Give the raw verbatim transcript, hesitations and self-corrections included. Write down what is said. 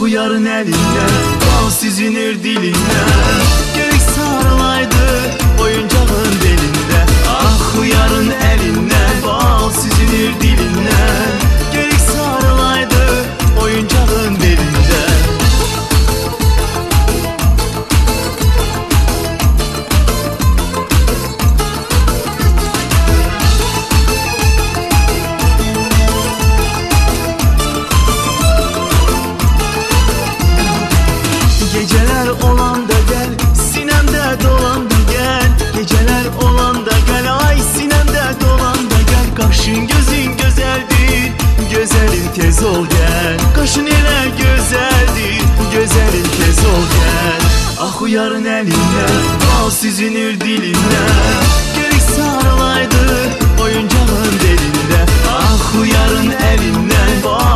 Ah uyarın elinden, bal süzülür dilinden. Gerek sarılaydı oyuncağın belinde. Ah uyarın elinden, bal süzülür dilinden. Gerek sarılaydı oyuncağın belinde. Geceler olan da gel, sinemde dolan da gel. Geceler olan da gel, ay sinemde dolan da gel. Kaşın gözün güzeldir, güzelim tez ol gel. Kaşın ile güzeldir, güzelim tez ol gel. Ah uyarın elinden, bal süzülür dilinden. Gerek sarılaydı oyuncağın belinde. Ah uyarın elinden, bal